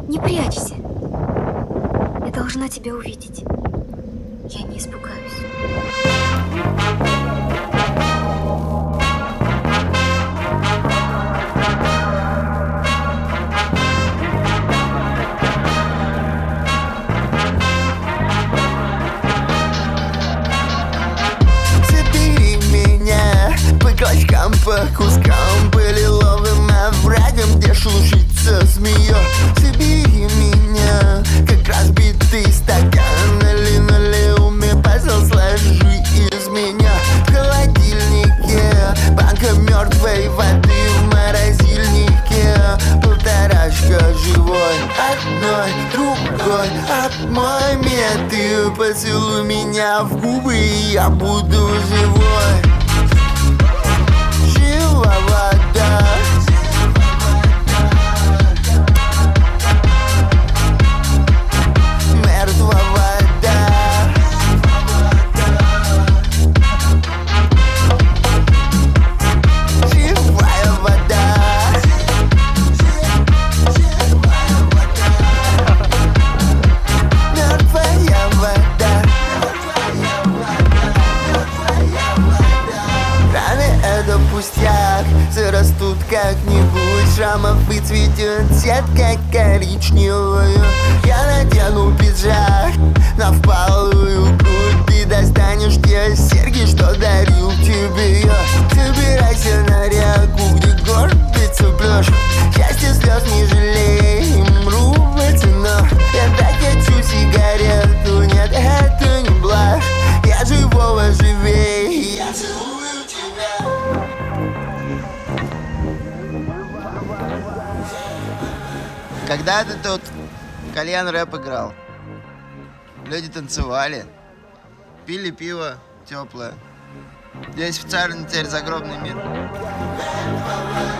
Не прячься. Я должна тебя увидеть. Я не испугаюсь. Забери меня по клочкам, по кускам, по лиловым оврагам, где шелушится змея. Забери меня, как разбитый стакан на линолеуме, пазл сложи из меня. В холодильнике банка мертвой воды, в морозильнике полторашка живой. Одной, другой, обмой меня, ты поцелуй меня в губы, и я буду живой. Жива вода. Мертва вода. Живая вода. Мертвая вода. Раны — это пустяк, зарастут как-нибудь, шрамов выцветет сетка коричневую. Я надену пиджак на впалую грудь, ты достанешь те серьги, что дарил тебе я. Собирайся на реку, где горбится пляж, счастье слез не жалей, мру в цена. Я так хочу сигарету, нет, это не блажь, я живого живей, я целую тебя. Когда-то тут кальян рэп играл. Люди танцевали, пили пиво теплое. Здесь официально теперь загробный мир.